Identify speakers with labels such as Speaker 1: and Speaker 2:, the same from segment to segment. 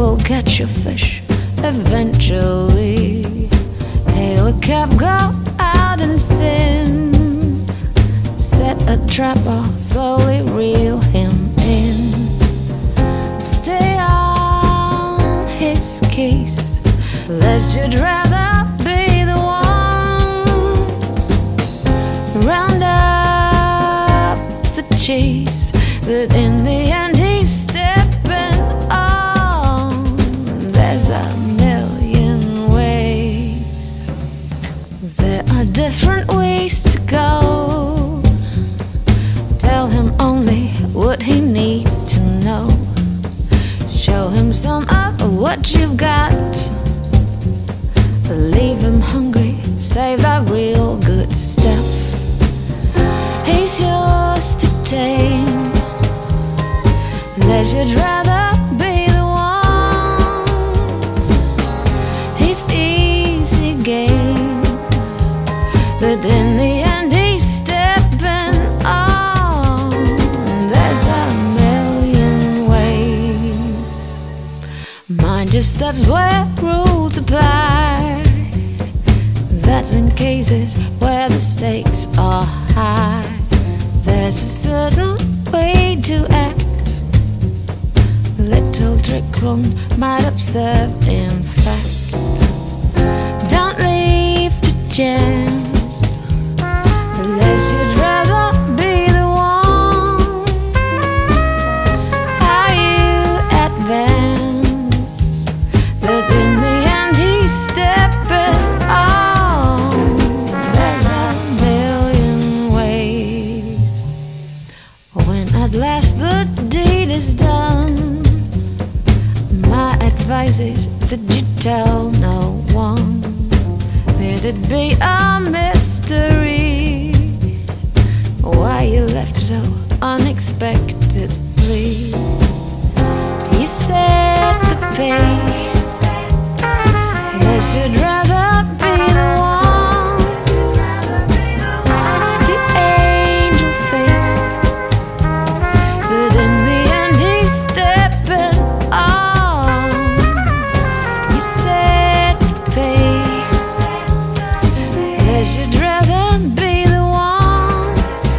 Speaker 1: will catch your fish eventually. Hail a cab, go out and sin. Set a trap or slowly reel him in. Stay on his case, lest you'd rather be the one. Round up the chase, that in the end he's stepping on. There's a million ways, there are different ways to go. Tell him only what he needs to know. Show him some of what you've got. Leave him hungry, save that real good stuff. He's yours to tame, lest you'd rather be the one. He's easy game, that in the end he's stepping on. There's a million ways. Mind your steps where rules apply. That's in cases where the stakes are high. There's a certain way to act. A little trick one might observe in fact. Don't leave to chance, unless you'd rather be the one. How you advance, that in the end he's stepping on. There's a million ways. When at last the deed is done, my advice is that you tell no one. Let it be a mystery why you left so unexpectedly. You set the pace, unless you'd rather be the one. The angel face, that in the end he's stepping on. You set the pace, unless you'd rather be the one.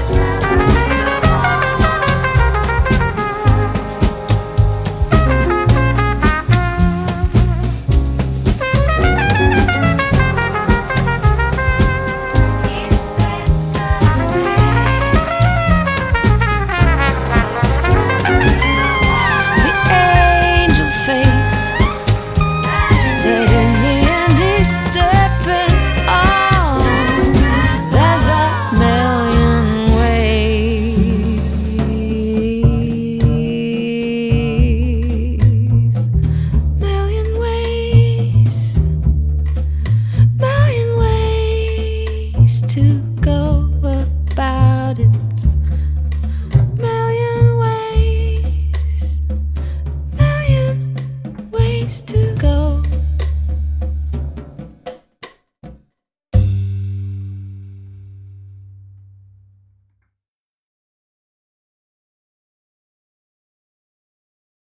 Speaker 1: The angel face, that in the end he's stepping on. There's a million ways, million ways, million ways to go about it. Million ways to go.